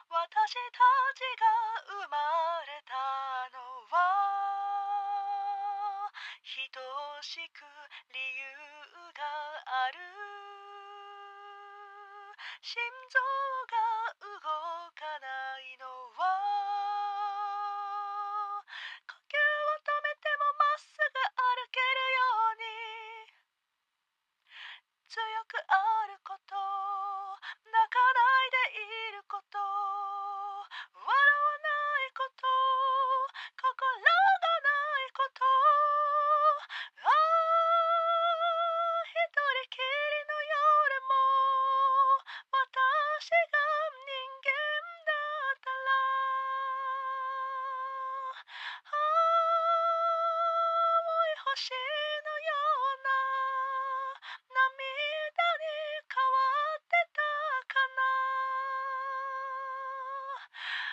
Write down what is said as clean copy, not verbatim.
私たちが生まれたのは等しく理由がある。心臓が動かないのは呼吸を止めてもまっすぐ歩けるように強くあること、泣かないでいること、笑わないこと、心がないこと、ああ一人きりの夜も私が人間だったら、青い星のような涙に変わってたかな。